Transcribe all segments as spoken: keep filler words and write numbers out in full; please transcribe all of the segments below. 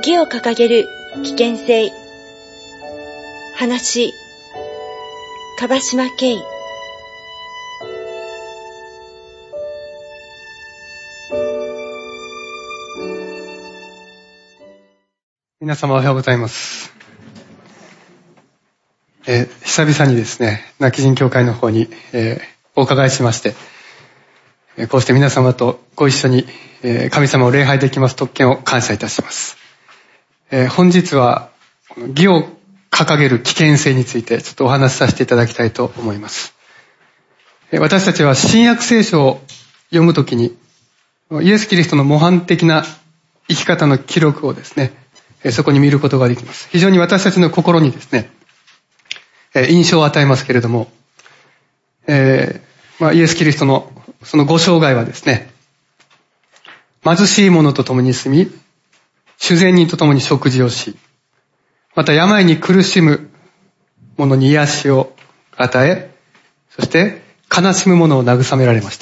義を掲げる危険性。話、樺島慶。 皆様おはようございます。えー、久々にですね、亡き人教会の方に、えー、お伺いしまして、えー、こうして皆様とご一緒に、えー、神様を礼拝できます特権を感謝いたします。えー、本日は義を掲げる危険性についてちょっとお話しさせていただきたいと思います。えー、私たちは新約聖書を読むときにイエス・キリストの模範的な生き方の記録をですね、えー、そこに見ることができます。非常に私たちの心にですね、印象を与えますけれども、えーまあ、イエス・キリストのそのご生涯はですね、貧しい者と共に住み、主善人と共に食事をし、また病に苦しむ者に癒しを与え、そして悲しむ者を慰められました。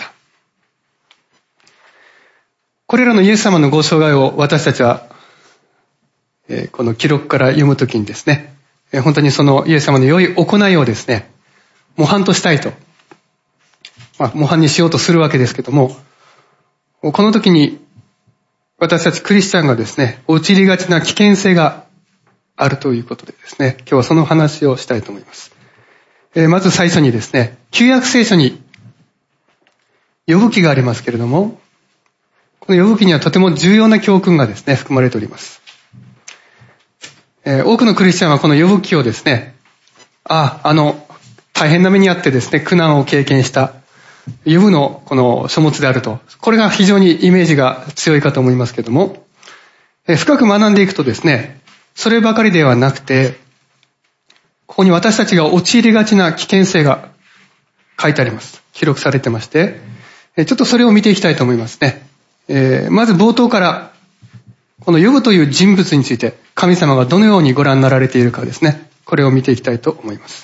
これらのイエス様のご生涯を私たちは、えー、この記録から読むときにですね、本当にそのイエス様の良い行いをですね、模範としたいと、まあ、模範にしようとするわけですけども、この時に私たちクリスチャンがですね、陥りがちな危険性があるということでですね、今日はその話をしたいと思います。えー、まず最初にですね、旧約聖書に呼ぶ記がありますけれども、この呼ぶ記にはとても重要な教訓がですね、含まれております。えー、多くのクリスチャンはこの呼ぶ記をですね、ああ、あの、大変な目にあってですね、苦難を経験した呼ぶのこの書物であると。これが非常にイメージが強いかと思いますけれども、えー、深く学んでいくとですね、そればかりではなくて、ここに私たちが陥りがちな危険性が書いてあります。記録されてまして、えー、ちょっとそれを見ていきたいと思いますね。えー、まず冒頭から、このヨブという人物について神様がどのようにご覧になられているかですね、これを見ていきたいと思います。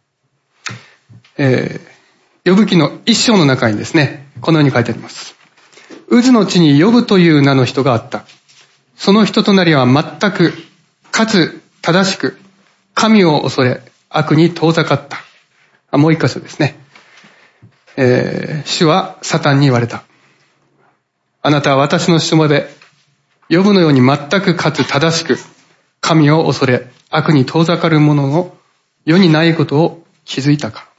えー、ヨブ記の一章の中にですね、このように書いてあります。渦の地にヨブという名の人があった。その人となりは全くかつ正しく神を恐れ悪に遠ざかった。あ、もう一箇所ですね。えー、主はサタンに言われた。あなたは私のしもべヨブのように全くかつ正しく神を恐れ悪に遠ざかる者の世にないことを気づいたか。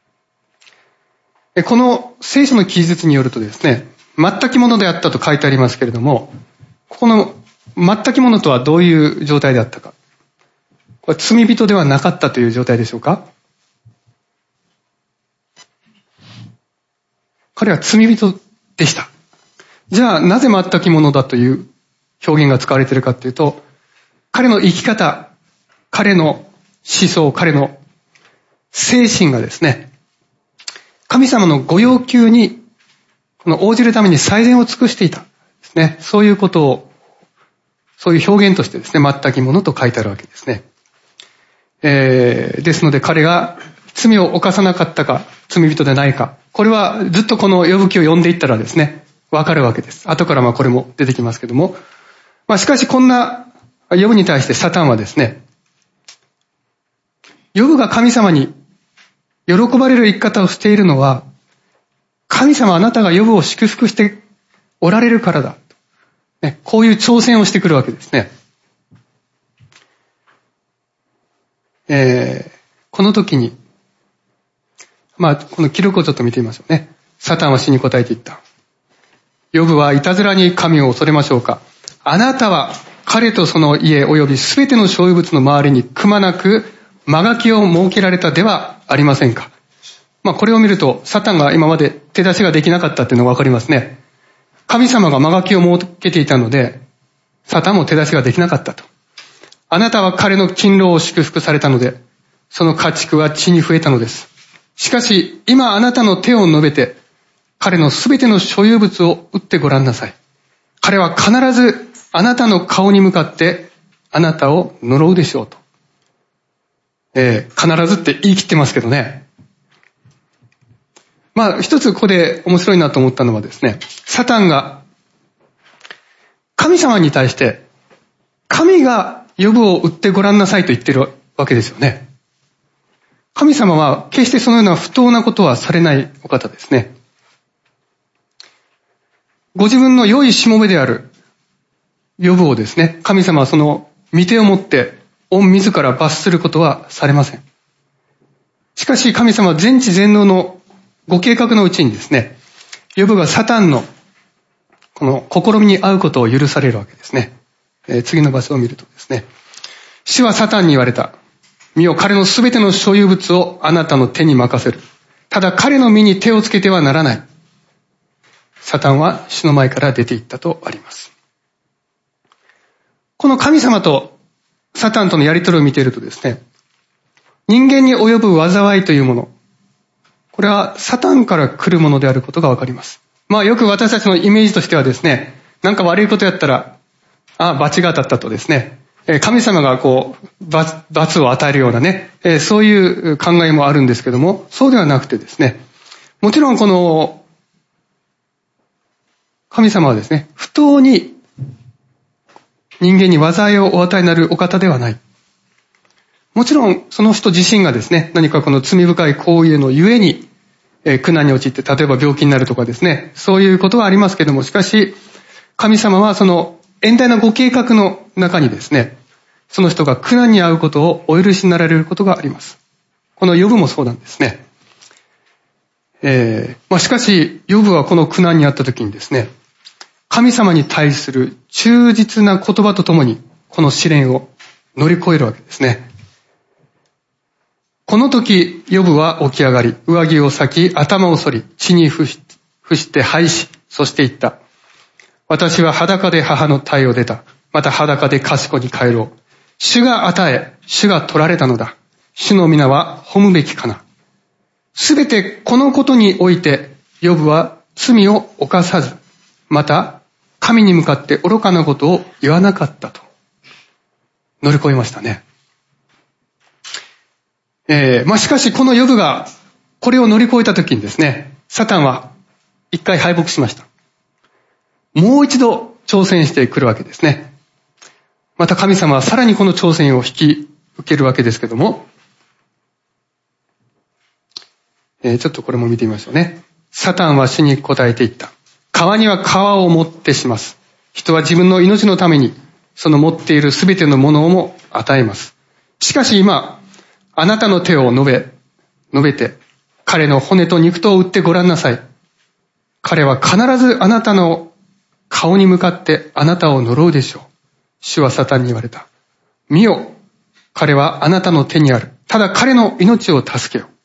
この聖書の記述によるとですね、全き者であったと書いてありますけれども、ここの全き者とはどういう状態であったか。これ罪人ではなかったという状態でしょうか。彼は罪人でした。じゃあなぜ全き者だという表現が使われているかというと、彼の生き方、彼の思想、彼の精神がですね、神様のご要求にこの応じるために最善を尽くしていたですね。そういうことを、そういう表現としてですね、全き者と書いてあるわけですね。えー、ですので彼が罪を犯さなかったか、罪人でないか、これはずっとこの呼ぶ記を読んでいったらですね、わかるわけです。後からまあこれも出てきますけども、まあしかしこんなヨブに対してサタンはですね、ヨブが神様に喜ばれる生き方をしているのは、神様あなたがヨブを祝福しておられるからだ。ね、こういう挑戦をしてくるわけですね。えー、この時に、まあこの記録をちょっと見てみましょうね。サタンは死に答えていった。ヨブはいたずらに神を恐れましょうか。あなたは彼とその家及びすべての所有物の周りにくまなく間垣を設けられたではありませんか。まあこれを見るとサタンが今まで手出しができなかったっていうのがわかりますね。神様が間垣を設けていたのでサタンも手出しができなかったと。あなたは彼の勤労を祝福されたのでその家畜は地に増えたのです。しかし今あなたの手を伸べて彼のすべての所有物を打ってごらんなさい。彼は必ずあなたの顔に向かってあなたを呪うでしょうと。えー、必ずって言い切ってますけどね。まあ一つここで面白いなと思ったのはですね、サタンが神様に対して神がヨブを売ってごらんなさいと言ってるわけですよね。神様は決してそのような不当なことはされないお方ですね。ご自分の良いしもべであるヨブをですね、神様はその御手をもって御自ら罰することはされません。しかし神様は全知全能のご計画のうちにですね、ヨブがサタンのこの試みに遭うことを許されるわけですね。えー、次の場所を見るとですね、主はサタンに言われた。見よ、彼のすべての所有物をあなたの手に任せる。ただ彼の身に手をつけてはならない。サタンは主の前から出て行ったとあります。この神様とサタンとのやり取りを見ているとですね、人間に及ぶ災いというもの、これはサタンから来るものであることがわかります。まあよく私たちのイメージとしてはですね、なんか悪いことやったら、あ、罰が当たったとですね、神様がこう、罰、罰を与えるようなね、そういう考えもあるんですけども、そうではなくてですね、もちろんこの、神様はですね、不当に人間に災いをお与えになるお方ではない。もちろんその人自身がですね、何かこの罪深い行為のゆえに、えー、苦難に陥って、例えば病気になるとかですね、そういうことはありますけども、しかし、神様はその遠大なご計画の中にですね、その人が苦難に遭うことをお許しになられることがあります。このヨブもそうなんですね。えー、まあしかし、ヨブはこの苦難に遭った時にですね、神様に対する忠実な言葉とともに、この試練を乗り越えるわけですね。この時、ヨブは起き上がり、上着を裂き、頭を剃り、地に伏し、伏して拝し、そして言った。私は裸で母の体を出た。また裸で賢に帰ろう。主が与え、主が取られたのだ。主の皆は褒むべきかな。すべてこのことにおいて、ヨブは罪を犯さず、また神に向かって愚かなことを言わなかったと。乗り越えましたね。えー、まあ、しかしこのヨブがこれを乗り越えたときにですね、サタンは一回敗北しました。もう一度挑戦してくるわけですね。また神様はさらにこの挑戦を引き受けるわけですけども、えー、ちょっとこれも見てみましょうね。サタンは主に答えていった。川には川をもってします。人は自分の命のためにその持っているすべてのものをも与えます。しかし今、あなたの手を述べ、述べて、彼の骨と肉とを打ってごらんなさい。彼は必ずあなたの顔に向かってあなたを呪うでしょう。主はサタンに言われた。見よ、彼はあなたの手にある。ただ彼の命を助けよ。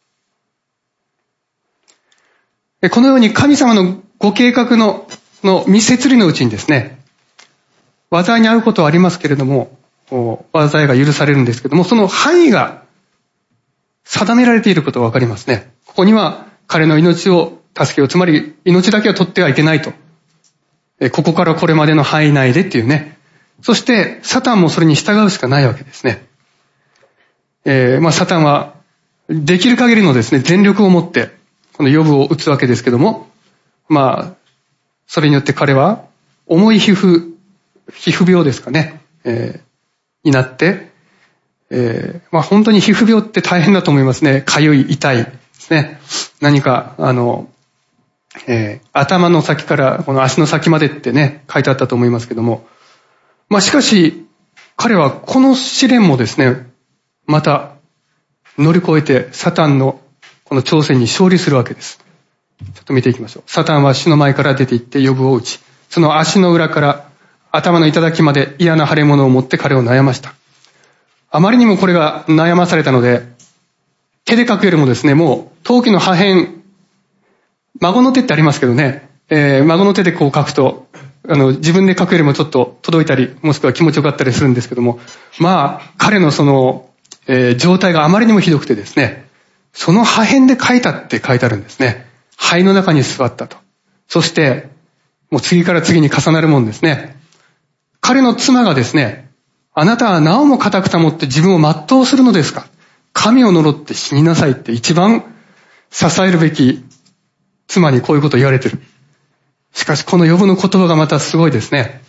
このように神様のご計画の、の密接理のうちにですね、災いに遭うことはありますけれども、災いが許されるんですけども、その範囲が定められていることがわかりますね。ここには彼の命を助けよう。つまり命だけは取ってはいけないと。ここからこれまでの範囲内でっていうね。そしてサタンもそれに従うしかないわけですね。えー、まあサタンはできる限りのですね、全力を持ってこのヨブを打つわけですけども、まあそれによって彼は重い皮膚、皮膚病ですかね、えー、になって、えー、まあ本当に皮膚病って大変だと思いますね。かゆい、痛いですね。何か、あの、えー、頭の先からこの足の先までってね、書いてあったと思いますけども。まあしかし、彼はこの試練もですね、また乗り越えてサタンのこの挑戦に勝利するわけです。ちょっと見ていきましょう。サタンは主の前から出て行ってヨブを打ち、その足の裏から頭の頂まで嫌な腫れ物を持って彼を悩ました。あまりにもこれが悩まされたので、手で書くよりもですね、もう陶器の破片、孫の手ってありますけどね、えー、孫の手でこう書くと、あの、自分で書くよりもちょっと届いたり、もしくは気持ちよかったりするんですけども、まあ、彼のその、えー、状態があまりにもひどくてですね、その破片で書いたって書いてあるんですね。肺の中に座ったと。そして、もう次から次に重なるもんですね。彼の妻がですね、あなたはなおも固く保って自分を全うするのですか？神を呪って死になさいって一番支えるべき妻にこういうことを言われてる。しかしこのヨブの言葉がまたすごいですね。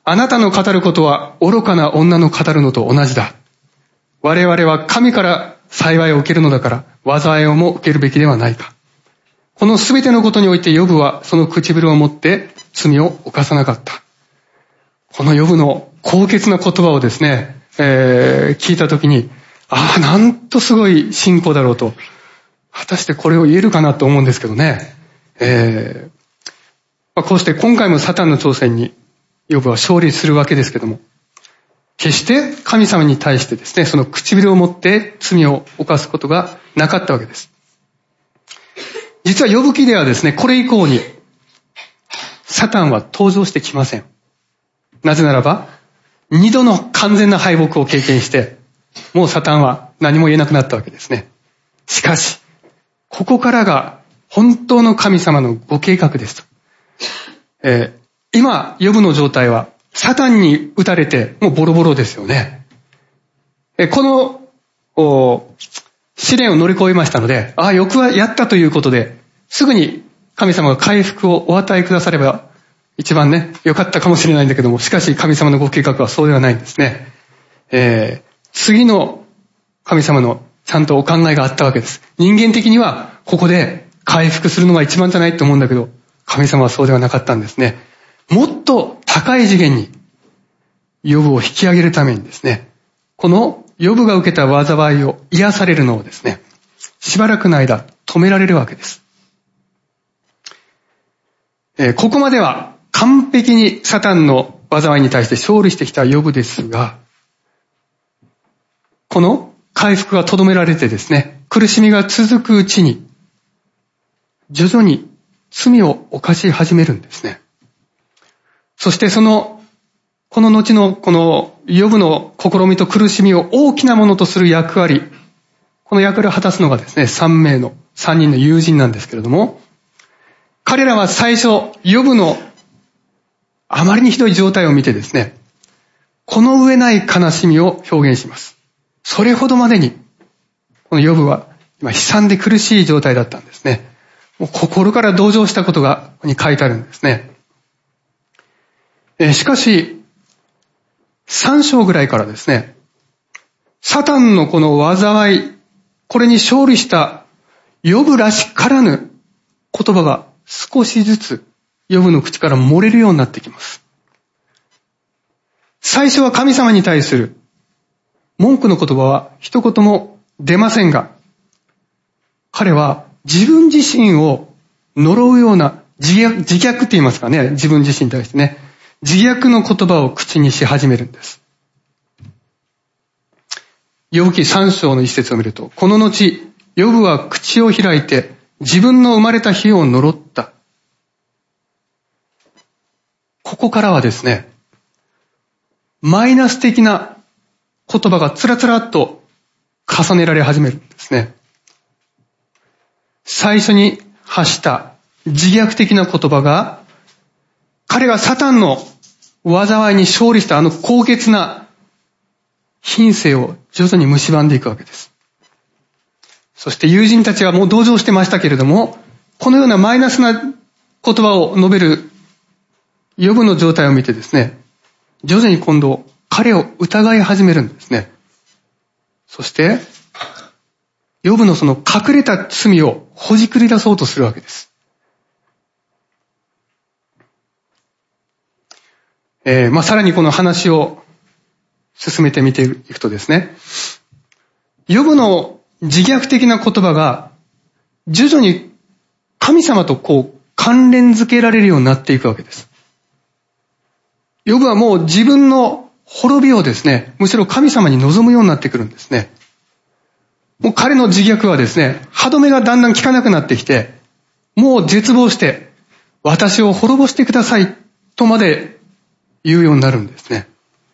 あなたの語ることは愚かな女の語るのと同じだ。我々は神から幸いを受けるのだから、災いをも受けるべきではないか。このすべてのことにおいてヨブはその唇を持って罪を犯さなかった。このヨブの高潔な言葉をですね、えー、聞いたときに、ああ、なんとすごい信仰だろうと。果たしてこれを言えるかなと思うんですけどね。えーまあ、こうして今回もサタンの挑戦にヨブは勝利するわけですけども、決して神様に対してですね、その唇を持って罪を犯すことがなかったわけです。実はヨブ記ではですね、これ以降にサタンは登場してきません。なぜならば、二度の完全な敗北を経験して、もうサタンは何も言えなくなったわけですね。しかし、ここからが本当の神様のご計画ですと。えー、今、ヨブの状態は、サタンに打たれて、もうボロボロですよね。えー、この、試練を乗り越えましたので、ああ、よくはやったということで、すぐに神様が回復をお与えくだされば、一番ね、良かったかもしれないんだけども、しかし神様のご計画はそうではないんですね。えー、次の神様のちゃんとお考えがあったわけです。人間的には、ここで回復するのが一番じゃないと思うんだけど、神様はそうではなかったんですね。もっと高い次元に、ヨブを引き上げるためにですね、このヨブが受けた災いを癒されるのをですね、しばらくの間止められるわけです。えー、ここまでは完璧にサタンの災いに対して勝利してきたヨブですが、この回復がとどめられてですね、苦しみが続くうちに、徐々に罪を犯し始めるんですね。そしてその、この後のこのヨブの試みと苦しみを大きなものとする役割、この役割を果たすのがですね、三名の、三人の友人なんですけれども、彼らは最初、ヨブのあまりにひどい状態を見てですね、この上ない悲しみを表現します。それほどまでに、このヨブは今悲惨で苦しい状態だったんですね。もう心から同情したことがここに書いてあるんですね。えー、しかし、三章ぐらいからですね、サタンのこの災い、これに勝利したヨブらしからぬ言葉が少しずつヨブの口から漏れるようになってきます。最初は神様に対する文句の言葉は一言も出ませんが、彼は自分自身を呪うような自虐、自虐って言いますかね、自分自身に対してね、自虐の言葉を口にし始めるんです。ヨブ記三章の一節を見ると、この後、ヨブは口を開いて自分の生まれた日を呪った。ここからはですね、マイナス的な言葉がつらつらっと重ねられ始めるんですね。最初に発した自虐的な言葉が、彼がサタンの災いに勝利したあの高潔な品性を徐々に蝕んでいくわけです。そして友人たちはもう同情してましたけれども、このようなマイナスな言葉を述べるヨブの状態を見てですね、徐々に今度彼を疑い始めるんですね。そして、ヨブのその隠れた罪をほじくり出そうとするわけです。えー、まあ、さらにこの話を進めてみていくとですね、ヨブの自虐的な言葉が徐々に神様とこう関連づけられるようになっていくわけです。ヨブはもう自分の滅びをですね、むしろ神様に望むようになってくるんですね。もう彼の自虐はですね、歯止めがだんだん効かなくなってきて、もう絶望して、私を滅ぼしてくださいとまで言うようになるんですね。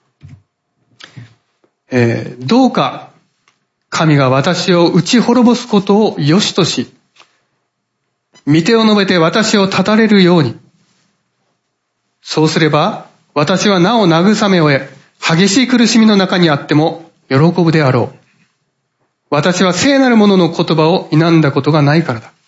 えー、どうか神が私を打ち滅ぼすことを良しとし、御手を述べて私を立たれるように。そうすれば、私はなお慰めを得、激しい苦しみの中にあっても喜ぶであろう。私は聖なる者の言葉を否んだことがないからだ。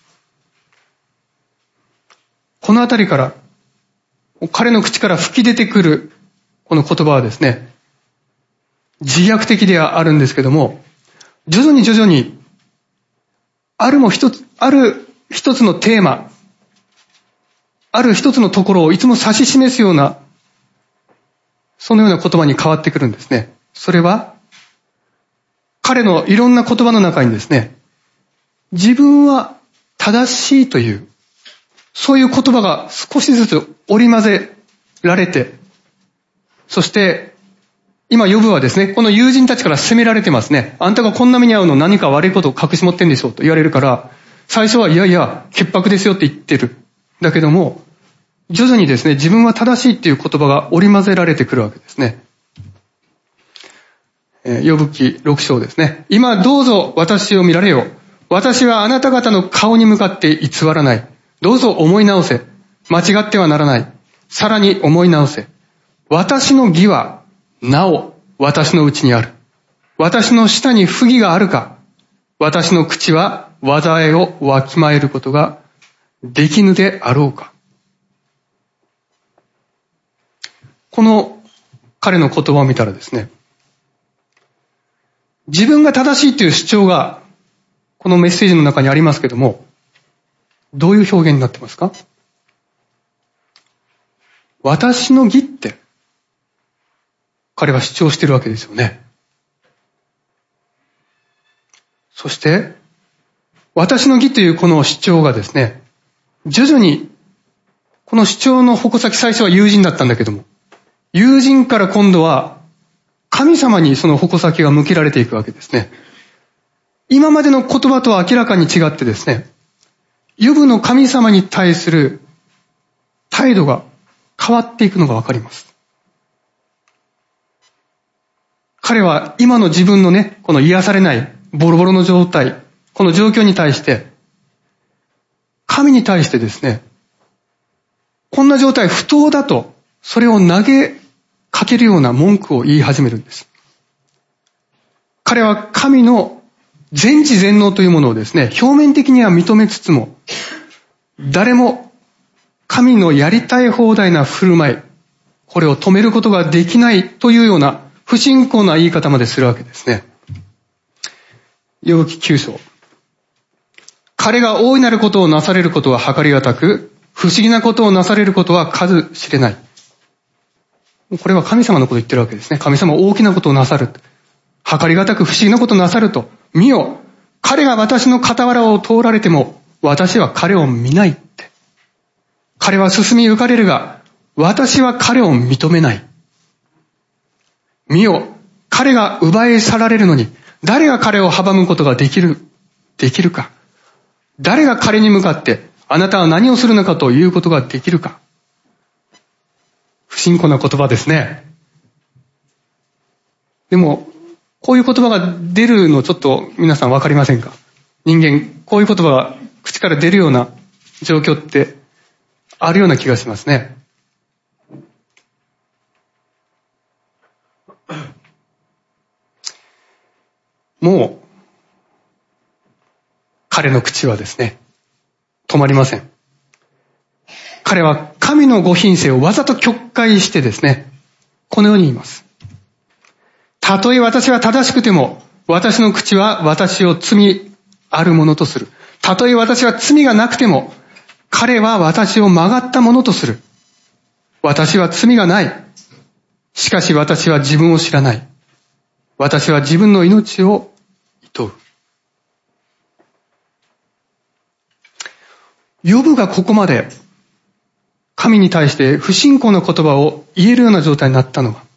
このあたりから、彼の口から吹き出てくるこの言葉はですね、自虐的ではあるんですけども、徐々に徐々に、あるも一つ、ある一つのテーマ、ある一つのところをいつも指し示すような、そのような言葉に変わってくるんですね。それは、彼のいろんな言葉の中にですね、自分は正しいという、そういう言葉が少しずつ織り交ぜられて、そして、今、ヨブはですね、この友人たちから責められてますね。あんたがこんな目に遭うの何か悪いことを隠し持ってんでしょうと言われるから、最初はいやいや、潔白ですよって言ってる。だけども、徐々にですね、自分は正しいっていう言葉が織り交ぜられてくるわけですね。えー、ヨブ記ろく章ですね。今どうぞ私を見られよ。私はあなた方の顔に向かって偽らない。どうぞ思い直せ。間違ってはならない。さらに思い直せ。私の義はなお私のうちにある。私の舌に不義があるか。私の口は災いをわきまえることができぬであろうか。この彼の言葉を見たらですね、自分が正しいという主張がこのメッセージの中にありますけども、どういう表現になってますか？私の義って彼は主張しているわけですよね。そして、私の義というこの主張がですね、徐々に、この主張の矛先、最初は友人だったんだけども、友人から今度は神様にその矛先が向けられていくわけですね。今までの言葉とは明らかに違ってですね、ヨブの神様に対する態度が変わっていくのがわかります。彼は今の自分のね、この癒されないボロボロの状態、この状況に対して、神に対してですね、こんな状態不当だと、それを投げかけるような文句を言い始めるんです。彼は神の全知全能というものをですね、表面的には認めつつも、誰も神のやりたい放題な振る舞い、これを止めることができないというような不信仰な言い方までするわけですね。ヨブ記きゅう章。彼が大いなることをなされることは計りがたく、不思議なことをなされることは数知れない。これは神様のことを言ってるわけですね。神様は大きなことをなさる。計りがたく不思議なことをなさると。見よ、彼が私の傍らを通られても、私は彼を見ないって。彼は進み行かれるが、私は彼を認めない。見よ、彼が奪い去られるのに、誰が彼を阻むことができる、できるか。誰が彼に向かって、あなたは何をするのかということができるか。不信仰な言葉ですね。でも、こういう言葉が出るのちょっと皆さんわかりませんか？人間、こういう言葉が口から出るような状況ってあるような気がしますね。もう、彼の口はですね、止まりません。彼は神のご品性をわざと曲解してですね、このように言います。たとえ私は正しくても、私の口は私を罪あるものとする。たとえ私は罪がなくても、彼は私を曲がったものとする。私は罪がない。しかし私は自分を知らない。私は自分の命を厭う。ヨブがここまで神に対して不信仰な言葉を言えるような状態になったのは、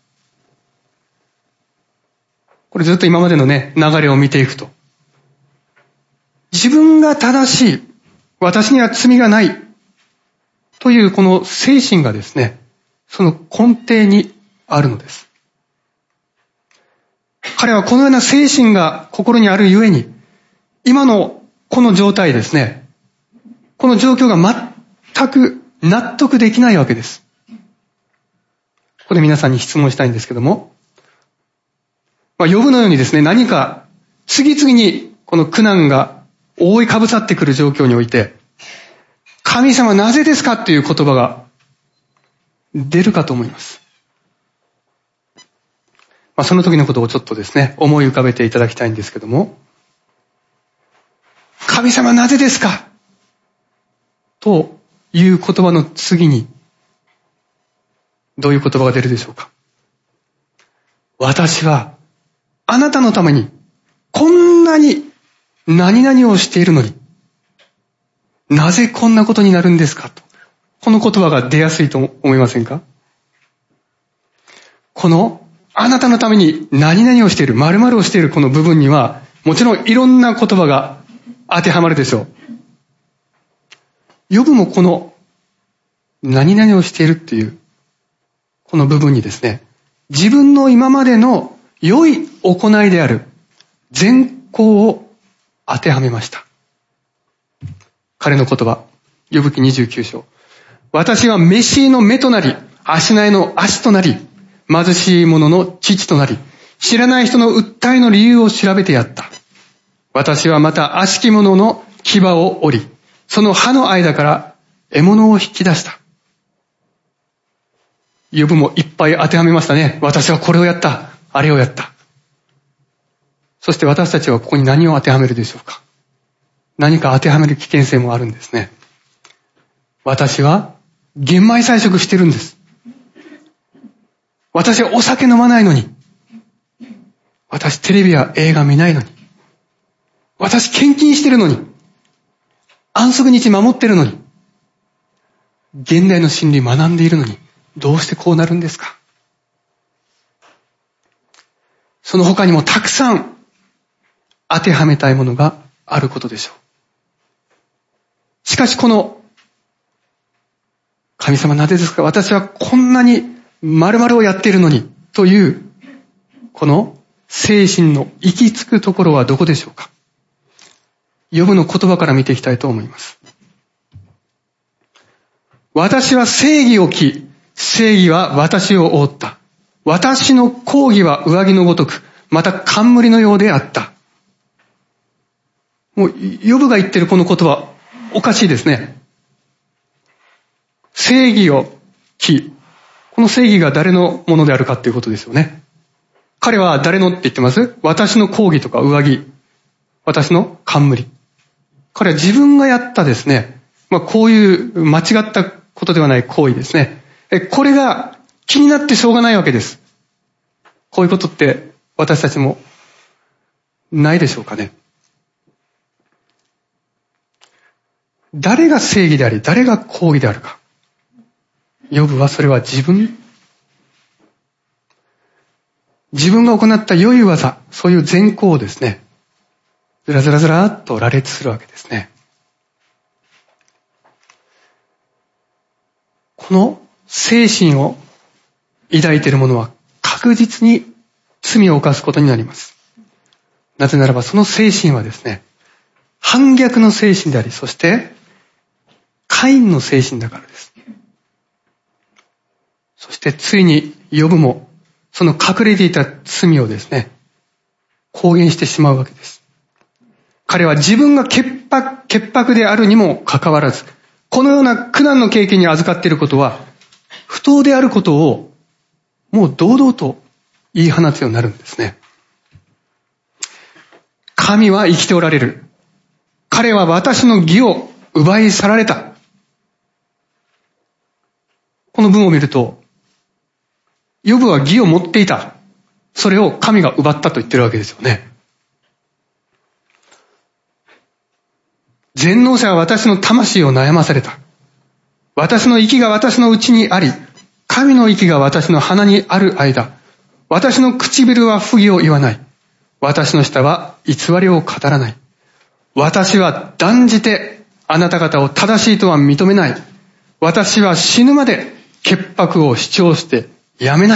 これずっと今までのね、流れを見ていくと、自分が正しい、私には罪がないというこの精神がですね、その根底にあるのです。彼はこのような精神が心にあるゆえに、今のこの状態ですね、この状況が全く納得できないわけです。ここで皆さんに質問したいんですけども、まあ、ヨブのようにですね、何か次々にこの苦難が覆いかぶさってくる状況において、神様なぜですかっていう言葉が出るかと思います。 あ、その時のことをちょっとですね、思い浮かべていただきたいんですけども、神様なぜですかという言葉の次に、どういう言葉が出るでしょうか。私はあなたのためにこんなに何々をしているのに、なぜこんなことになるんですかと。この言葉が出やすいと思いませんか。このあなたのために何々をしている、〇〇をしているこの部分には、もちろんいろんな言葉が当てはまるでしょう。ヨブもこの何々をしているっていうこの部分にですね、自分の今までの良い行いである善行を当てはめました。彼の言葉、ヨブ記にじゅうきゅう章。私は召しの目となり、足苗の足となり、貧しい者の父となり、知らない人の訴えの理由を調べてやった。私はまた悪しき者の牙を折り、その歯の間から獲物を引き出した。ヨブもいっぱい当てはめましたね。私はこれをやった。あれをやった。そして私たちはここに何を当てはめるでしょうか。何か当てはめる危険性もあるんですね。私は玄米菜食してるんです。私はお酒飲まないのに。私テレビや映画見ないのに。私献金してるのに。安息日守ってるのに。現代の真理学んでいるのに。どうしてこうなるんですか。その他にもたくさん当てはめたいものがあることでしょう。しかしこの神様なぜですか、私はこんなに〇〇をやっているのにというこの精神の行き着くところはどこでしょうか。ヨブの言葉から見ていきたいと思います。私は正義を着、正義は私を覆った。私の公義は上着のごとく、また冠のようであった。もうヨブが言ってるこの言葉おかしいですね。正義を着、この正義が誰のものであるかっていうことですよね。彼は誰のって言ってます？私の公義とか上着、私の冠。彼は自分がやったですね、まあこういう間違ったことではない行為ですね。これが気になってしょうがないわけです。こういうことって私たちもないでしょうかね。誰が正義であり、誰が公義であるか。ヨブはそれは自分、自分が行った良い技、そういう善行をですね、ずらずらずらっと羅列するわけですね。この精神を抱いている者は確実に罪を犯すことになります。なぜならばその精神はですね、反逆の精神であり、そしてカインの精神だからです。そしてついにヨブもその隠れていた罪をですね、公言してしまうわけです。彼は自分が潔白、潔白であるにもかかわらず、このような苦難の経験に預かっていることは不当であることをもう堂々と言い放つようになるんですね。神は生きておられる。彼は私の義を奪い去られた。この文を見ると、ヨブは義を持っていた。それを神が奪ったと言ってるわけですよね。全能者は私の魂を悩まされた。私の息が私の内にあり、神の息が私の鼻にある間、私の唇は不義を言わない。私の舌は偽りを語らない。私は断じてあなた方を正しいとは認めない。私は死ぬまで潔白を主張してやめない。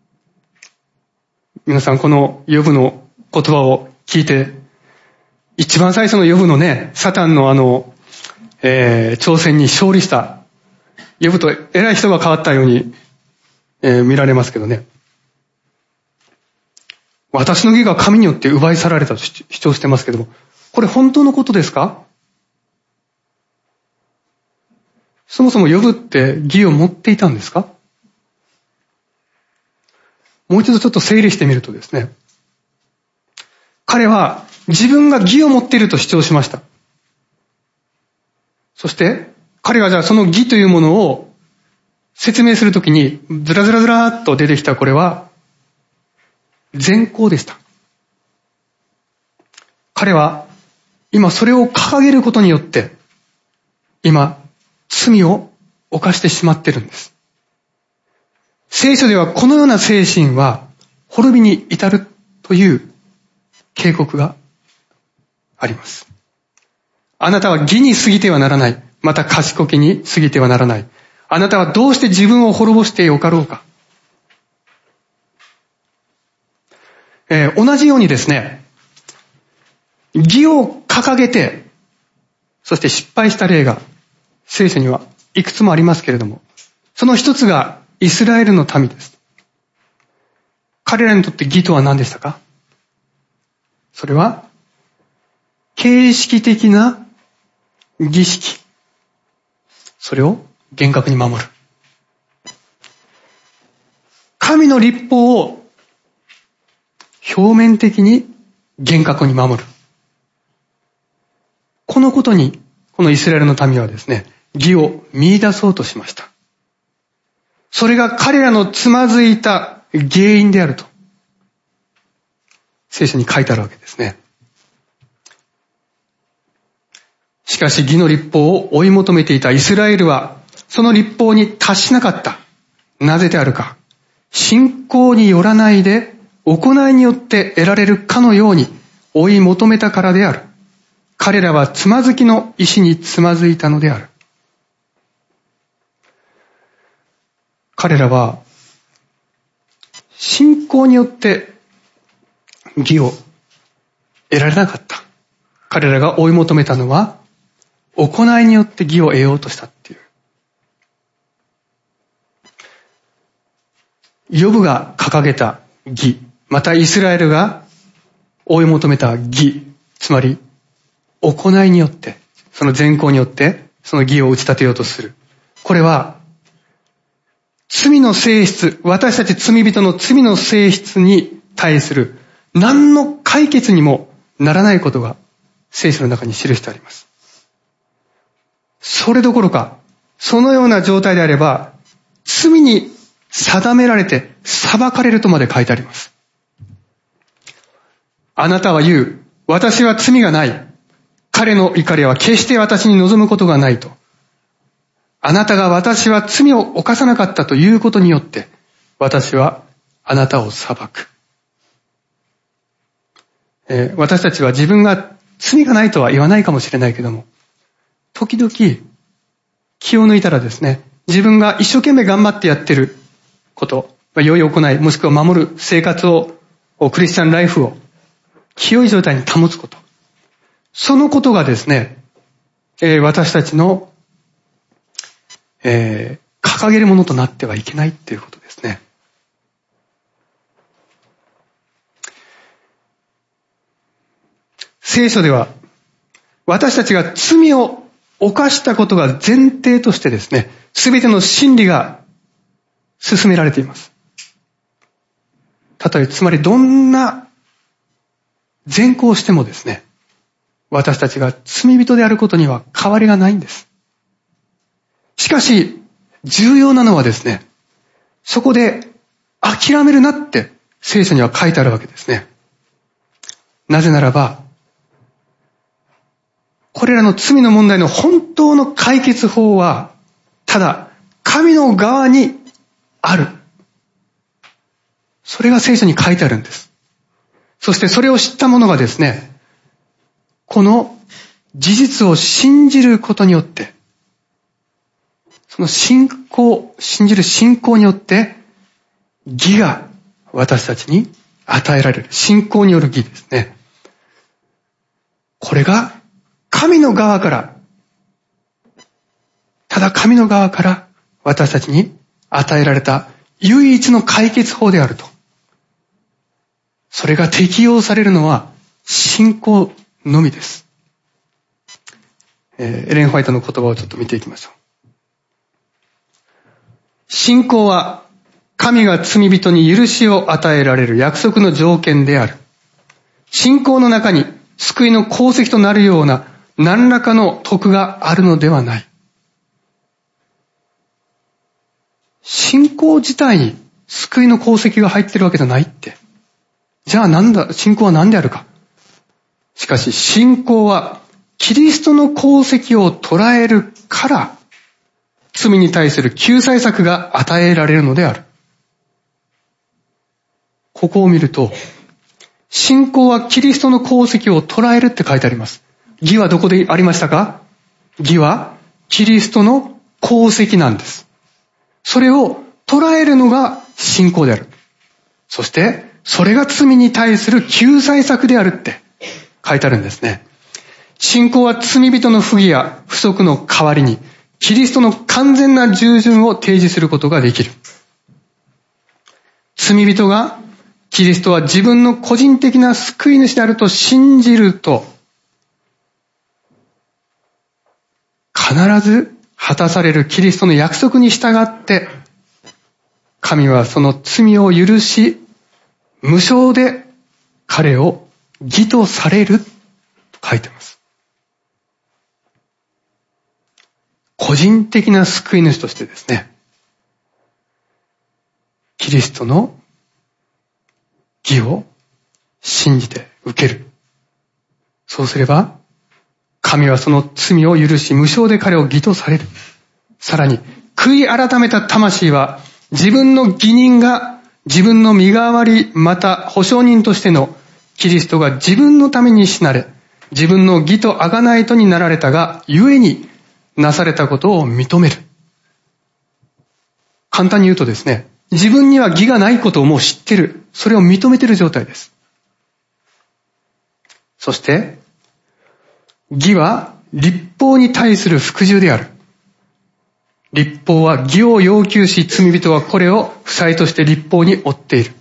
皆さんこのヨブの言葉を聞いて、一番最初のヨブのね、サタンのあの、えー、挑戦に勝利したヨブと偉い人が変わったように、えー、見られますけどね。私の義が神によって奪い去られたと主張してますけども、これ本当のことですか？そもそもヨブって義を持っていたんですか？ もう一度ちょっと整理してみるとですね、彼は自分が義を持っていると主張しました。そして彼がじゃあその義というものを説明するときにずらずらずらーっと出てきたこれは善行でした。彼は今それを掲げることによって今罪を犯してしまってるんです。聖書ではこのような精神は滅びに至るという警告があります。あなたは義に過ぎてはならない。また賢きに過ぎてはならない。あなたはどうして自分を滅ぼしてよかろうか。えー、同じようにですね、義を掲げて、そして失敗した例が聖書にはいくつもありますけれども、その一つがイスラエルの民です。彼らにとって義とは何でしたか？それは形式的な儀式。それを厳格に守る。神の律法を表面的に厳格に守る。このことに、このイスラエルの民はですね、義を見出そうとしました。それが彼らのつまずいた原因であると、聖書に書いてあるわけですね。しかし義の律法を追い求めていたイスラエルは、その律法に達しなかった。なぜであるか。信仰によらないで、行いによって得られるかのように追い求めたからである。彼らはつまずきの石につまずいたのである。彼らは、信仰によって義を得られなかった。彼らが追い求めたのは、行いによって義を得ようとしたっていう。ヨブが掲げた義、またイスラエルが追い求めた義、つまり行いによって、その善行によってその義を打ち立てようとする。これは罪の性質、私たち罪人の罪の性質に対する何の解決にもならないことが聖書の中に記してあります。それどころか、そのような状態であれば、罪に定められて裁かれるとまで書いてあります。あなたは言う、私は罪がない。彼の怒りは決して私に望むことがないと。あなたが私は罪を犯さなかったということによって、私はあなたを裁く。えー、私たちは自分が罪がないとは言わないかもしれないけども、時々気を抜いたらですね、自分が一生懸命頑張ってやってること、良い行い、もしくは守る生活を、クリスチャンライフを清い状態に保つこと。そのことがですね、えー、私たちの、えー、掲げるものとなってはいけないっていうことですね。聖書では、私たちが罪を犯したことが前提としてですね、すべての真理が進められています。たとえ、つまりどんな善行をしてもですね、私たちが罪人であることには変わりがないんです。しかし、重要なのはですね、そこで諦めるなって聖書には書いてあるわけですね。なぜならば、これらの罪の問題の本当の解決法は、ただ、神の側にある。それが聖書に書いてあるんです。そしてそれを知った者がですね、この事実を信じることによって、その信仰、信じる信仰によって、義が私たちに与えられる。信仰による義ですね。これが神の側から、ただ神の側から私たちに与えられた唯一の解決法であると。それが適用されるのは信仰のみです。えー、エレン・ホワイトの言葉をちょっと見ていきましょう。信仰は神が罪人に許しを与えられる約束の条件である。信仰の中に救いの功績となるような何らかの徳があるのではない。信仰自体に救いの功績が入ってるわけじゃないって。じゃあなんだ、信仰は何であるか。しかし信仰はキリストの功績を捉えるから、罪に対する救済策が与えられるのである。ここを見ると、信仰はキリストの功績を捉えるって書いてあります。義はどこでありましたか？義はキリストの功績なんです。それを捉えるのが信仰である。そして、それが罪に対する救済策であるって書いてあるんですね。信仰は罪人の不義や不足の代わりに、キリストの完全な従順を提示することができる。罪人がキリストは自分の個人的な救い主であると信じると、必ず果たされるキリストの約束に従って、神はその罪を許し、無償で彼を義とされると書いてます。個人的な救い主としてですね、キリストの義を信じて受ける。そうすれば、神はその罪を許し、無償で彼を義とされる。さらに、悔い改めた魂は、自分の義人が、自分の身代わり、また保証人としてのキリストが自分のために死なれ、自分の義と贖いとになられたが、故になされたことを認める。簡単に言うとですね、自分には義がないことをもう知ってる。それを認めている状態です。そして、義は律法に対する服従である。律法は義を要求し、罪人はこれを負債として律法に負っている。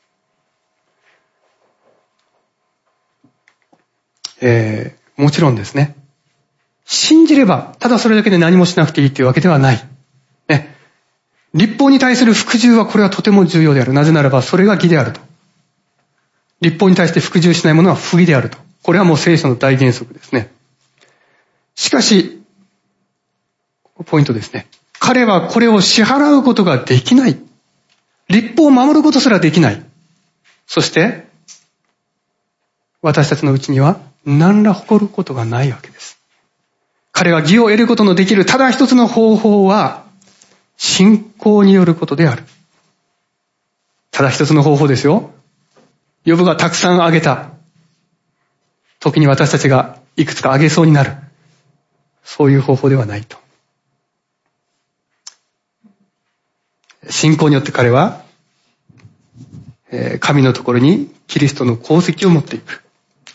えー、もちろんですね。信じれば、ただそれだけで何もしなくていいというわけではない。ね。律法に対する服従はこれはとても重要である。なぜならばそれが義であると。律法に対して服従しないものは不義であると。これはもう聖書の大原則ですね。しかし、ポイントですね。彼はこれを支払うことができない。律法を守ることすらできない。そして、私たちのうちには何ら誇ることがないわけです。彼が義を得ることのできるただ一つの方法は、信仰によることである。ただ一つの方法ですよ。ヨブがたくさんあげた。時に私たちがいくつかあげそうになる。そういう方法ではないと。信仰によって彼は、神のところにキリストの功績を持っていく。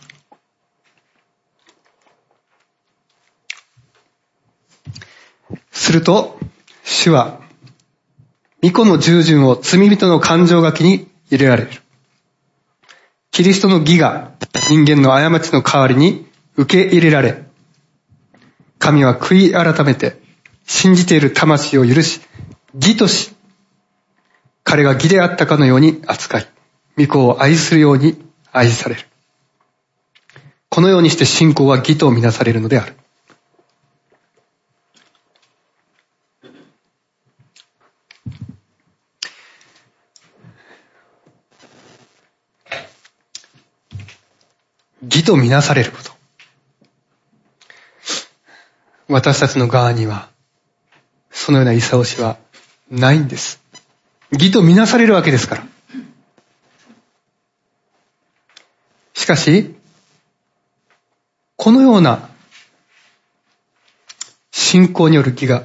すると、主は、御子の従順を罪人の勘定書きに入れられる。キリストの義が人間の過ちの代わりに受け入れられ、神は悔い改めて信じている魂を許し、義とし、彼が義であったかのように扱い、御子を愛するように愛される。このようにして信仰は義とみなされるのである。義とみなされること。私たちの側には、そのような潔しはないんです。義とみなされるわけですから。しかし、このような信仰による義が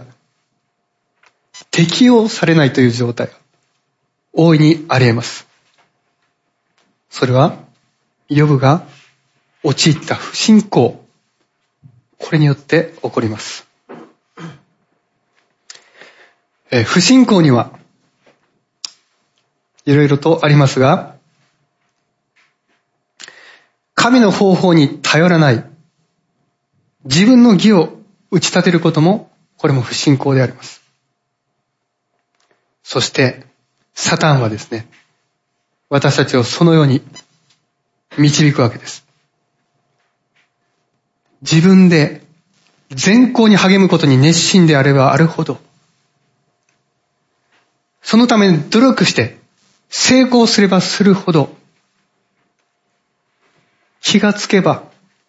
適用されないという状態が大いにあり得ます。それは、ヨブが陥った不信仰、これによって起こります。えー、不信仰にはいろいろとありますが、神の方法に頼らない、自分の義を打ち立てることも、これも不信仰であります。そして、 サタンはですね、私たちをそのように導くわけです。自分で善行に励むことに熱心であればあるほど、そのために努力して成功すればするほど、気がつけば、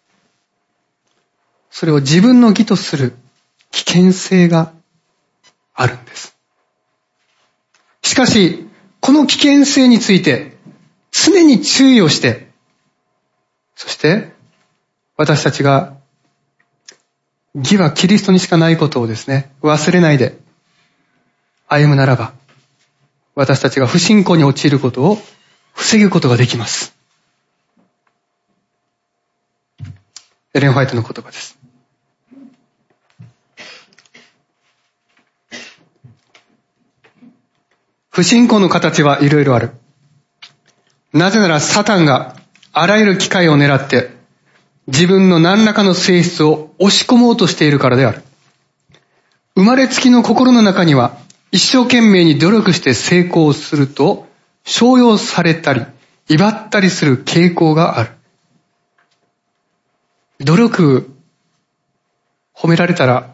それを自分の義とする危険性があるんです。しかし、この危険性について常に注意をして、そして私たちが義はキリストにしかないことをですね、忘れないで歩むならば、私たちが不信仰に陥ることを防ぐことができます。エレン・ホワイトの言葉です。不信仰の形はいろいろある。なぜならサタンがあらゆる機会を狙って自分の何らかの性質を押し込もうとしているからである。生まれつきの心の中には一生懸命に努力して成功すると商用されたり威張ったりする傾向がある。努力褒められたら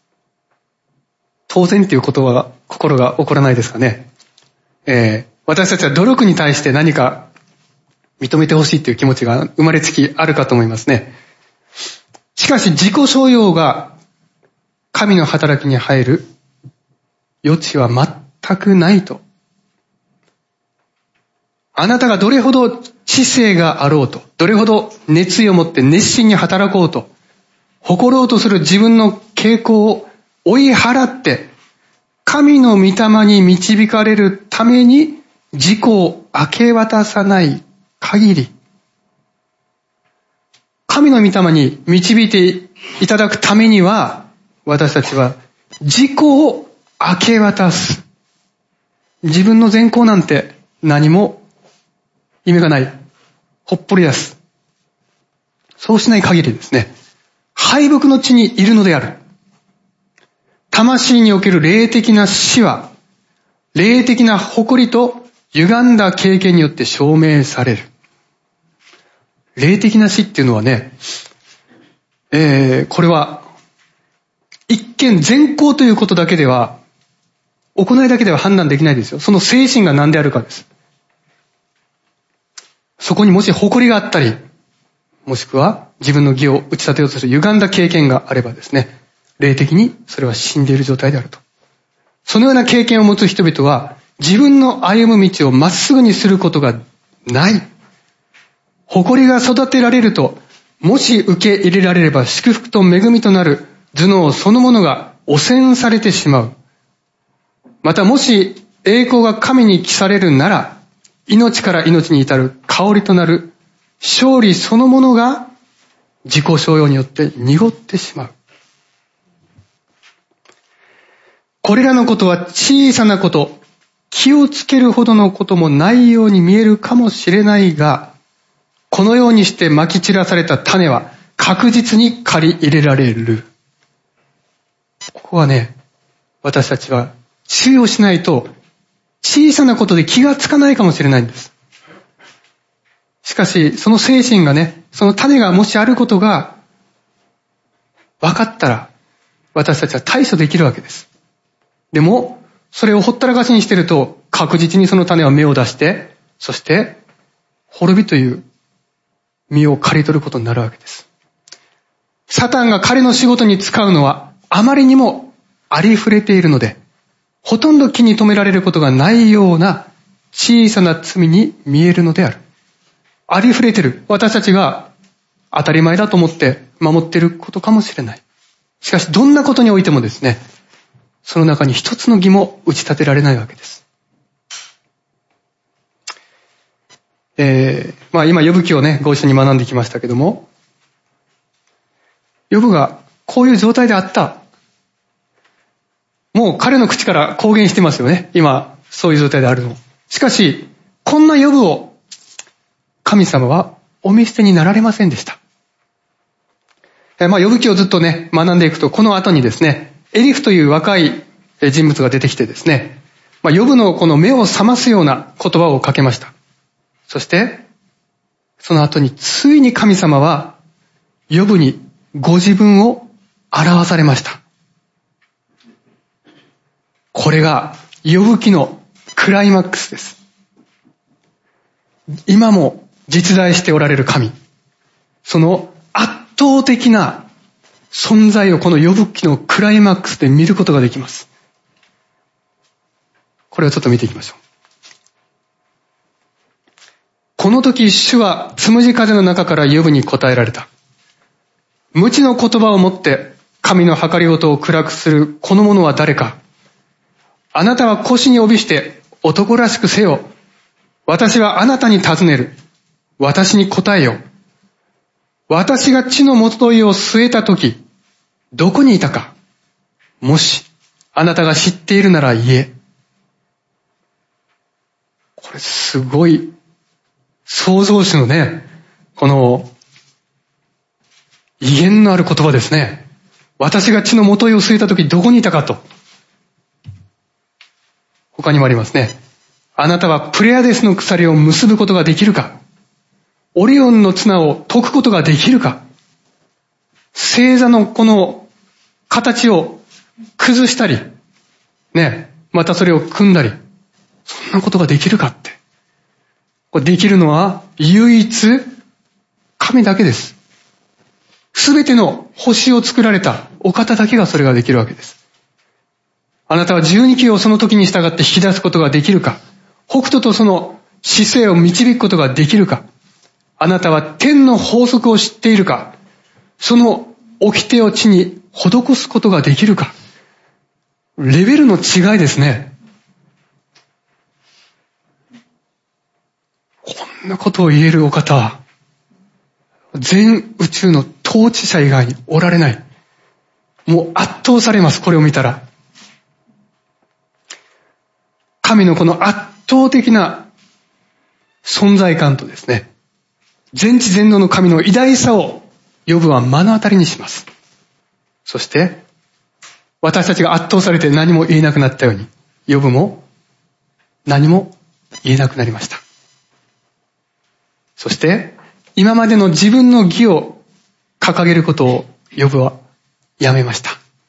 当然っていう言葉が心が起こらないですかね。えー、私たちは努力に対して何か認めてほしいという気持ちが生まれつきあるかと思いますね。しかし自己商用が神の働きに入る余地は全くないと。あなたがどれほど知性があろうと、どれほど熱意を持って熱心に働こうと、誇ろうとする自分の傾向を追い払って、神の御霊に導かれるために自己を明け渡さない限り、神の御霊に導いていただくためには、私たちは自己を明け渡す。自分の善行なんて何も意味がない。ほっぽり出す。そうしない限りですね、敗北の地にいるのである。魂における霊的な死は、霊的な誇りと歪んだ経験によって証明される。霊的な死っていうのはね、えー、これは、一見善行ということだけでは、行いだけでは判断できないですよ。その精神が何であるかです。そこにもし誇りがあったり、もしくは自分の義を打ち立てようとする歪んだ経験があればですね、霊的にそれは死んでいる状態であると。そのような経験を持つ人々は、自分の歩む道をまっすぐにすることがない。誇りが育てられると、もし受け入れられれば祝福と恵みとなる頭脳そのものが汚染されてしまう。またもし栄光が神に帰されるなら、命から命に至る香りとなる勝利そのものが自己商用によって濁ってしまう。これらのことは小さなこと、気をつけるほどのこともないように見えるかもしれないが、このようにして撒き散らされた種は確実に刈り入れられる。ここはね、私たちは注意をしないと小さなことで気がつかないかもしれないんです。しかし、その精神がね、その種がもしあることが分かったら、私たちは対処できるわけです。でも、それをほったらかしにしてると、確実にその種は芽を出して、そして、滅びという実を刈り取ることになるわけです。サタンが彼の仕事に使うのは、あまりにもありふれているので、ほとんど気に留められることがないような小さな罪に見えるのである。ありふれてる。私たちが当たり前だと思って守っていることかもしれない。しかし、どんなことにおいてもですね、その中に一つの義も打ち立てられないわけです。えー、まあ今、ヨブ記をね、ご一緒に学んできましたけども、ヨブがこういう状態であった。もう彼の口から公言してますよね。今、そういう状態であるの。しかし、こんなヨブを神様はお見捨てになられませんでした。えー、まあヨブ記をずっとね、学んでいくと、この後にですね、エリフという若い人物が出てきてですね、 まあ、ヨブのこの目を覚ますような言葉をかけました。そして、その後についに神様は、ヨブにご自分を表されました。これが、ヨブ記のクライマックスです。今も実在しておられる神。その圧倒的な存在をこのヨブ記のクライマックスで見ることができます。これをちょっと見ていきましょう。この時主はつむじ風の中からヨブに答えられた。無知の言葉をもって神の計りごとを暗くするこの者は誰か。あなたは腰に帯して男らしくせよ。私はあなたに尋ねる。私に答えよ。私が地の元問いを据えたとき、どこにいたか。もし、あなたが知っているなら言え。これすごい、創造主のね、この、威厳のある言葉ですね。私が地の元問いを据えたとき、どこにいたかと。他にもありますね。あなたはプレアデスの鎖を結ぶことができるか。オリオンの綱を解くことができるか。星座のこの形を崩したり、ね、またそれを組んだり、そんなことができるかって。これできるのは唯一神だけです。すべての星を作られたお方だけがそれができるわけです。あなたは十二球をその時に従って引き出すことができるか。北斗とその姿勢を導くことができるか。あなたは天の法則を知っているか。その掟を地に施すことができるか。レベルの違いですね。こんなことを言えるお方は、全宇宙の統治者以外におられない。もう圧倒されます、これを見たら。神のこの圧倒的な存在感とですね、全知全能の神の偉大さをヨブは目の当たりにします。そして、私たちが圧倒されて何も言えなくなったように、ヨブも何も言えなくなりました。そして、今までの自分の義を掲げることをヨブはやめました。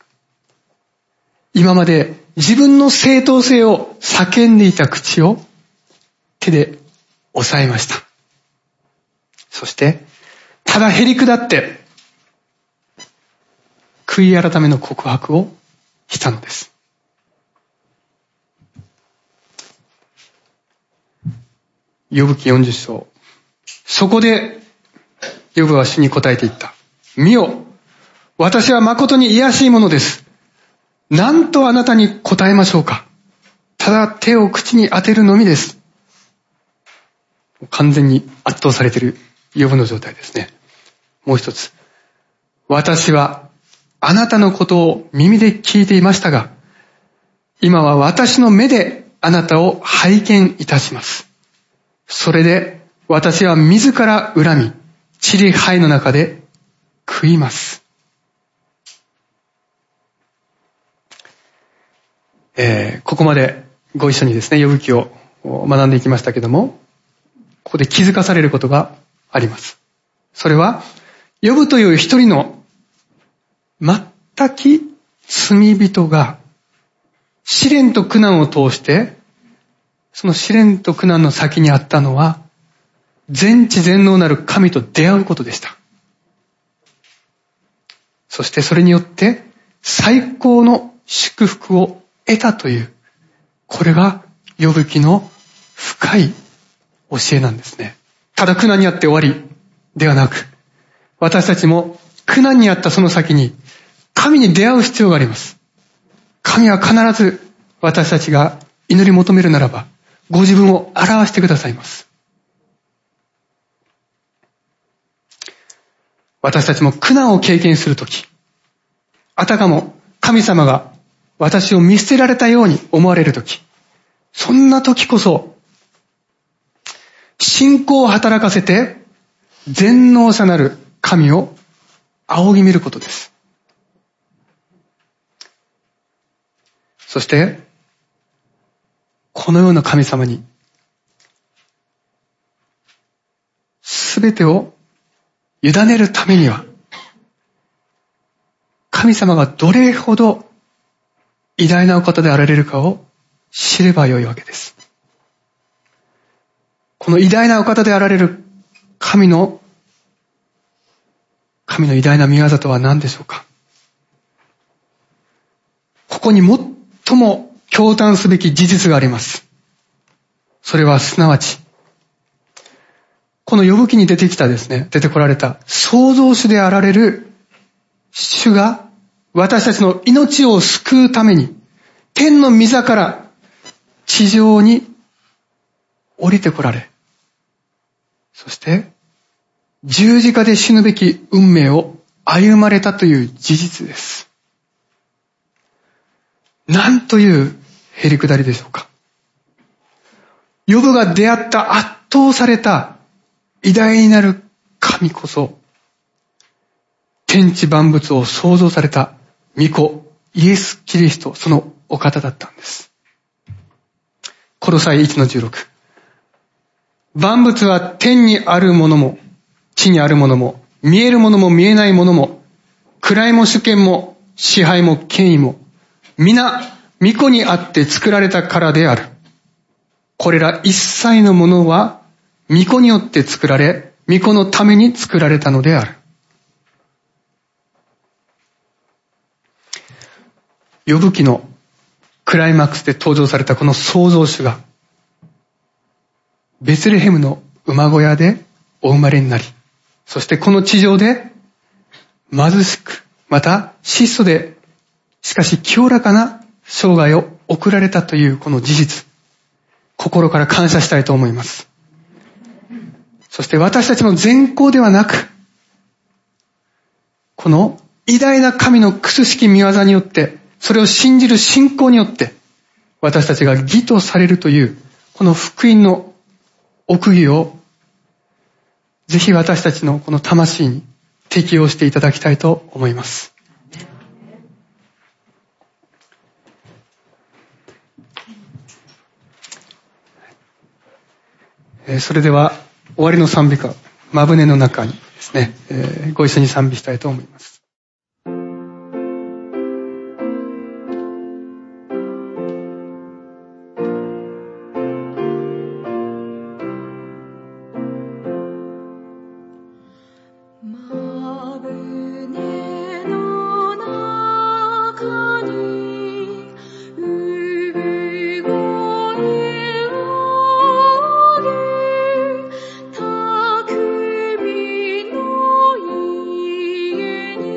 今まで自分の正当性を叫んでいた口を手で押さえました。そして、ただへり下って、悔い改めの告白をしたのです。ヨブ記よんじゅっ章。そこで、ヨブは主に答えていった。見よ、私は誠に卑しいものです。なんとあなたに答えましょうか。ただ手を口に当てるのみです。完全に圧倒されているヨブの状態ですね。もう一つ。私はあなたのことを耳で聞いていましたが、今は私の目であなたを拝見いたします。それで私は自ら恨み、塵灰の中で食います。えー、ここまでご一緒にですね、ヨブ記を学んでいきましたけども、ここで気づかされることがあります。それは、ヨブという一人の全く罪人が試練と苦難を通して、その試練と苦難の先にあったのは、全知全能なる神と出会うことでした。そしてそれによって最高の祝福を得たという、これがヨブ記の深い教えなんですね。ただ苦難にあって終わりではなく、私たちも苦難にあったその先に神に出会う必要があります。神は必ず私たちが祈り求めるならば、ご自分を表してくださいます。私たちも苦難を経験するとき、あたかも神様が私を見捨てられたように思われるとき、そんなときこそ、信仰を働かせて、全能者なる神を仰ぎ見ることです。そして、 このような神様にすべてを委ねるためには、神様がどれほど偉大なお方であられるかを知ればよいわけです。この偉大なお方であられる神の、神の偉大な御業とは何でしょうか。ここに最も驚嘆すべき事実があります。それはすなわち、この呼ぶ記に出てきたですね、出てこられた創造主であられる主が私たちの命を救うために天の御座から地上に降りてこられ、そして十字架で死ぬべき運命を歩まれたという事実です。なんというへりくだりでしょうか。ヨブが出会った圧倒された偉大なる神こそ、天地万物を創造された御子イエス・キリスト、そのお方だったんです。コロサイ いちのじゅうろく。万物は天にあるものも、地にあるものも、見えるものも見えないものも、位も主権も支配も権威も、皆御子にあって作られたからである。これら一切のものは御子によって作られ、御子のために作られたのである。ヨブ記のクライマックスで登場されたこの創造主が、ベツレヘムの馬小屋でお生まれになり、そしてこの地上で貧しく、また質素で、しかし清らかな生涯を送られたというこの事実、心から感謝したいと思います。そして私たちの善行ではなく、この偉大な神のくすしき御業によって、それを信じる信仰によって、私たちが義とされるという、この福音の奥義を、ぜひ私たちのこの魂に適用していただきたいと思います。それでは、終わりの賛美歌、マブネの中にですね、えー、ご一緒に賛美したいと思います。 匠の家に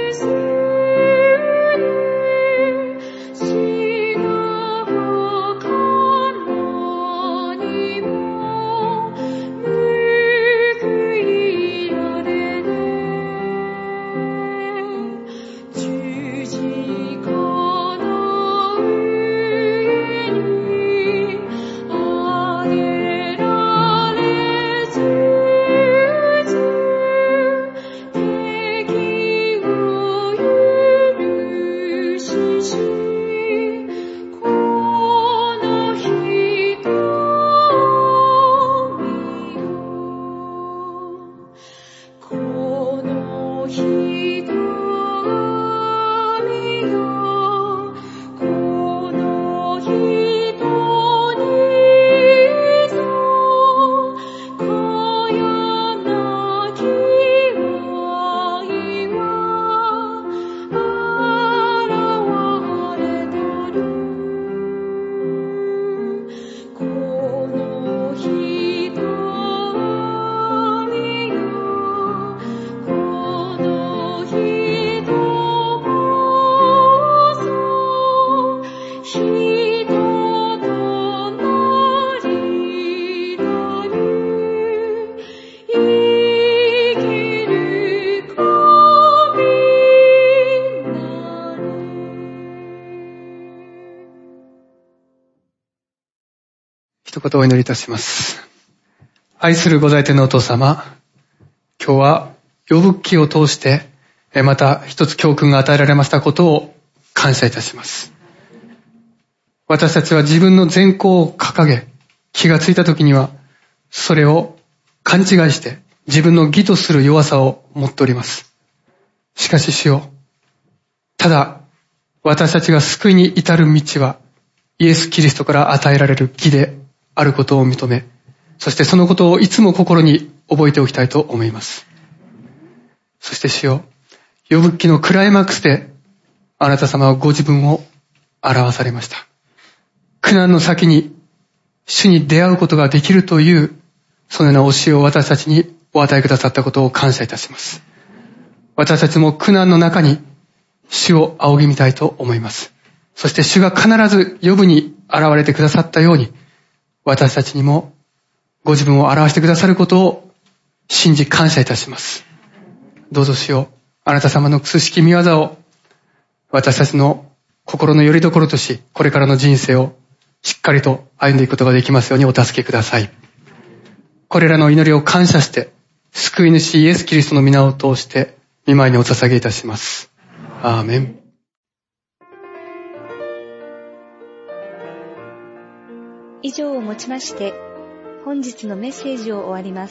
一言お祈りいたします。愛するご在天のお父様、今日はヨブ記を通してまた一つ教訓が与えられましたことを感謝いたします。私たちは自分の善行を掲げ、気がついた時にはそれを勘違いして自分の義とする弱さを持っております。しかし主よ、ただ私たちが救いに至る道はイエス・キリストから与えられる義であることを認め、そしてそのことをいつも心に覚えておきたいと思います。そして主よ、ヨブ記のクライマックスであなた様はご自分を表されました。苦難の先に主に出会うことができるというそのような教えを私たちにお与えくださったことを感謝いたします。私たちも苦難の中に主を仰ぎ見たいと思います。そして主が必ずヨブに現れてくださったように、私たちにもご自分を表してくださることを信じ感謝いたします。どうぞ主よ、あなた様の苦しき御業を私たちの心の拠り所とし、これからの人生をしっかりと歩んでいくことができますようにお助けください。これらの祈りを感謝して、救い主イエス・キリストの皆を通して御前にお捧げいたします。アーメン。 以上をもちまして本日のメッセージを終わります。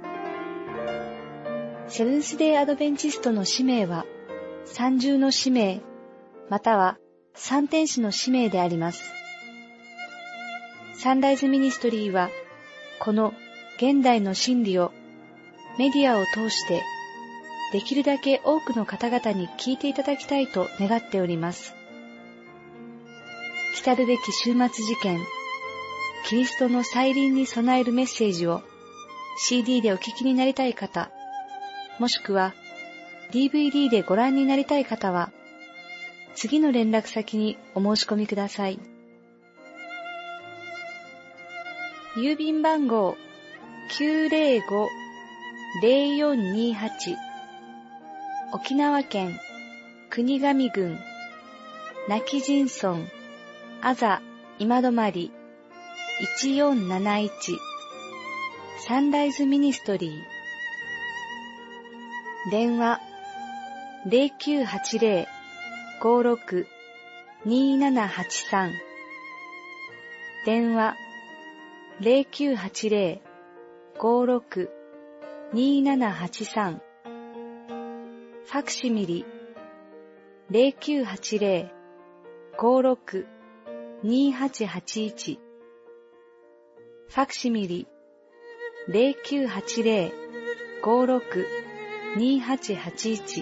セブンスデーアドベンチストの使命は三重の使命または三天使の使命であります。サンライズミニストリーはこの現代の真理をメディアを通してできるだけ多くの方々に聞いていただきたいと願っております。来るべき終末事件キリストの再臨に備えるメッセージを シーディー でお聞きになりたい方、もしくは ディーブイディー でご覧になりたい方は、次の連絡先にお申し込みください。郵便番号 きゅうぜろご ぜろよんにはち 沖縄県国頭郡今帰仁村あざ今泊いちよんなないちサンライズミニストリー電話 ゼロきゅうはちゼロ ごろく にななはちさん 電話 ゼロきゅうはちゼロ ごろく にななはちさん ファクシミリ ゼロきゅうはちゼロ ごろく にはちはちいちファクシミリ ゼロきゅうはちゼロ ごろく にはちはちいち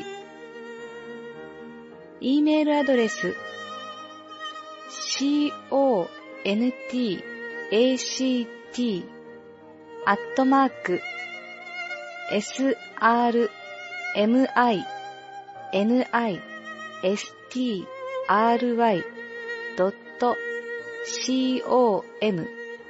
E メールアドレス コンタクト アットマーク エスアールエムアイエヌアイエスティーアールワイドットコム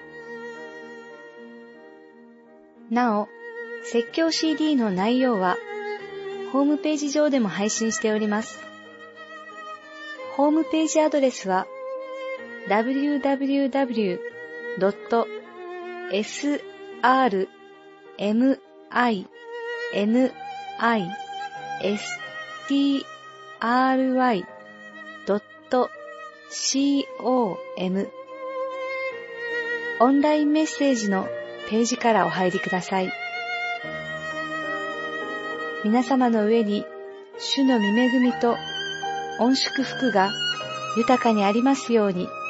なお、説教 シーディー の内容はホームページ上でも配信しております。ホームページアドレスは ダブリューダブリューダブリュードットスラーミナイスティーアールワイドットコム オンラインメッセージのページからお入りください。皆様の上に主の御恵みと御祝福が豊かにありますように。